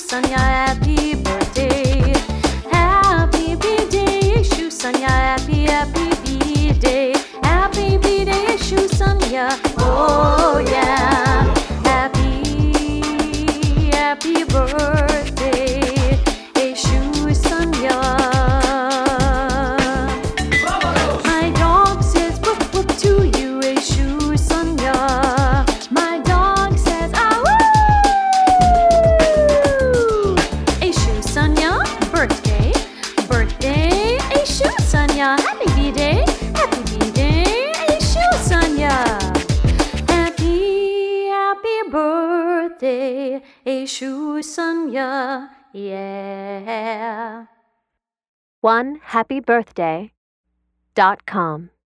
Sanya, happy birthday. Happy birthday, Yeshu Sanya, happy birthday. Happy birthday, Yeshu Sanya. Oh yeah. Happy birthday, Yeshu Sanya. My dog says whoop whoop to you, Yeshu Sanya. My dog says ah woo. Yeshu Sanya, birthday, Yeshu Sanya. Happy birthday, Yeshu Sanya. Happy birthday, Yeshu Sanya. Yeah. OneHappyBirthday.com